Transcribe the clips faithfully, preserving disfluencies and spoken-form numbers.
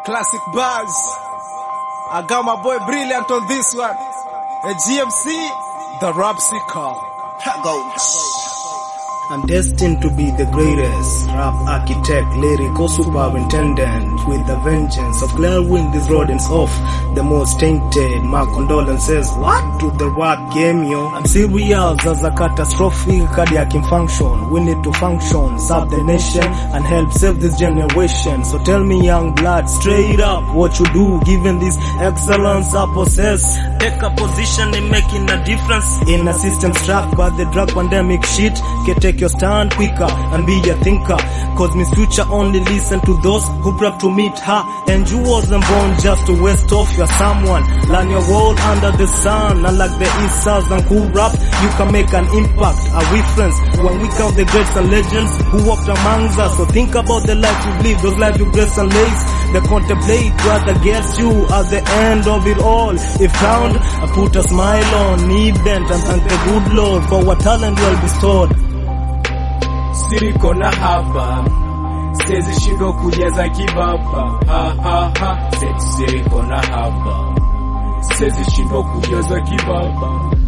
Classic bars. I got my boy Brilliant on this one. A G M C, the Rapsical. I'm destined to be the greatest rap architect, lyrical superintendent with the vengeance of clearing these rodents off the most tainted. My condolences, what to the rap game, yo? I'm serious as a catastrophic cardiac function. We need to function, serve the nation and help save this generation. So tell me, young blood, straight up what you do, given this excellence I possess. Take a position in making a difference in a system struck by the drug pandemic shit. Can take your stand quicker and be a thinker, cause Miss Future only listen to those who prep to meet her. And you wasn't born just to waste off your someone. Learn your world under the sun. Unlike the East South and cool rap, you can make an impact, a reference when we count the greats and legends who walked amongst us. So think about the life you've lived, those lives you grace and lace. They contemplate what gets you at the end of it all. If found, I put a smile on, knee bent and thank the good Lord for what talent well bestowed. Siriko na hapa, siwezi shindwa kujaza kibaba. Ha ha ha, siriko na hapa, siwezi shindwa kujaza kibaba.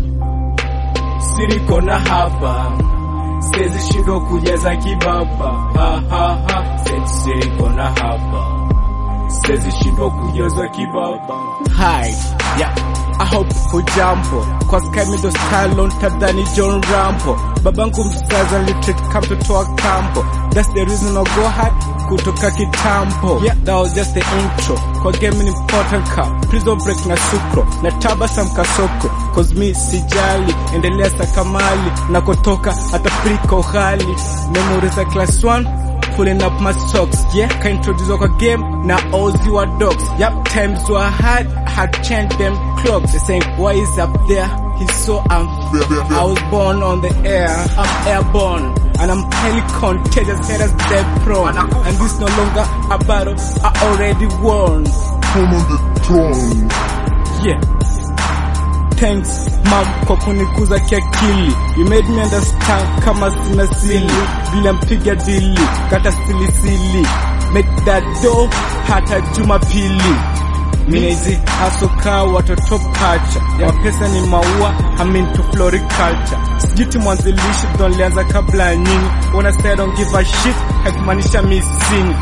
Siriko na hapa, siwezi shindwa kujaza kibaba. Ha ha ha, siriko na hapa, siwezi shindwa kujaza kibaba. Hi, yeah, I hope hujambo, cause kami ndo style on tadhani John Rambo. Babangu mzazi alitreat kamtoto wa kambo. That's the reason I go hard kutoka kitambo. Yeah, that was just the intro. Kwa game ni important ka, please don't break na sukro na tabasam kasoko, cause me sijali, endelea sakamali na kutoka hata friko hali. Memories za class one, pulling up my socks, yeah. Can introduce kwa game, now all zero dogs. Yep, times were hard, had changed them clocks. They saying, why is up there? He's so unfair. I was born on the air, I'm airborne, and I'm highly contagious, haters dead prone. And this no longer a battle, I already won. Follow the throne. Yeah. Thanks, mom, kwa kunikuza kiakili. You made me understand kama sina sili. Bila mpiga dili, kata sili sili. Make that dough, hata Jumapili. Minezi hasoka watoto pacha. Ya pesa ni maua, I'm into floriculture. Sijiti mwanzilishi, don't lianza kabla nyingi. When I say I don't give a shit, hakumanisha missing.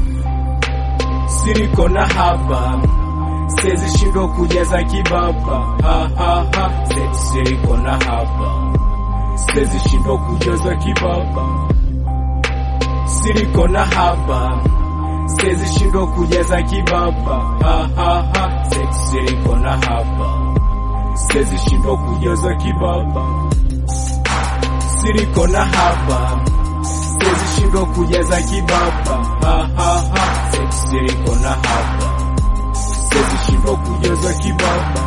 Siriko na hapa, siwezi shindwa kujaza kibaba. Ha ha ha, siriko na hapa, siwezi shindwa kujaza kibaba. Siriko na hapa, siwezi shindwa kujaza kibaba. Ha ha ha, siriko na hapa, siwezi shindwa kujaza kibaba. Siriko na hapa, siwezi shindwa kujaza kibaba. Ha ha ha, siriko na hapa, siwezi shindwa kujaza kibaba.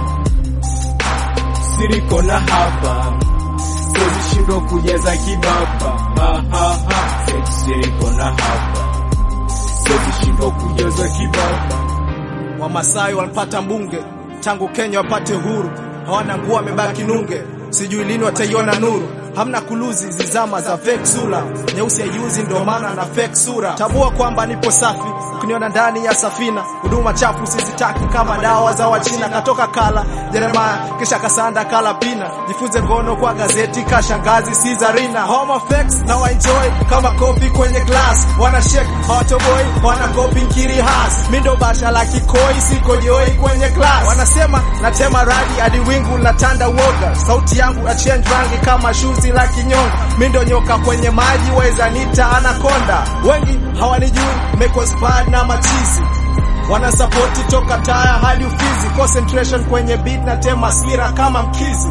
Siriko na hapa, siwezi shindwa kujaza kibaba. Ha ha ha, siriko na hapa, siwezi shindwa kujaza kibaba. Wamasai walipata mbunge, tangu Kenya wapate huru. Hawana nguo wamebaki nunge, sijui lini wataiona nuru. Hamna kuluzi zizama za fake sura, nyeusi ya yuzi ndo maana na fake sura. Tabua kwamba nipo safi, ukiniona ndani ya safina. Huduma chafu sizitaki kama dawa za wachina. Katoka kala Jeremiah, kisha kasanda kala pina. Jifunze ngono kwa gazeti, kashangazi Sizarina. Homo fakes na enjoy kama kopi kwenye glass. Wana shake hotboy, wana kopi nkiri has. Mindo basha la kikoi, siko joi kwenye class. Wanasema natema radi hadi wingu la tanda woga. Sauti yangu ya change rangi kama shoes la kinyonga. Mindo nyoka kwenye maji, weza nita anaconda. Wengi hawanijui, meko spad na machizi. Wana support toka taya hadi Ufizi. Concentration kwenye beat na tema sira kama mkizi.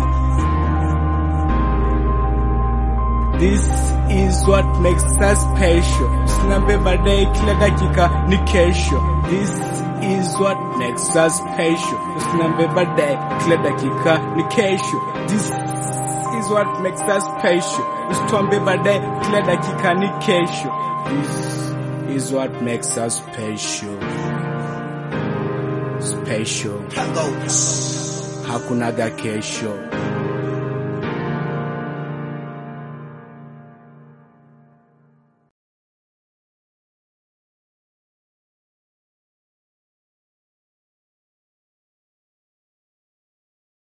This is what makes us special. Sinambe baadaye kila dakika ni kesho. This is what makes us special. Sinambe baadaye kila dakika ni kesho. This is what makes us special. Usituambe baadaye kila dakika ni kesho. This is what makes us special. Special. Hakunaga kesho.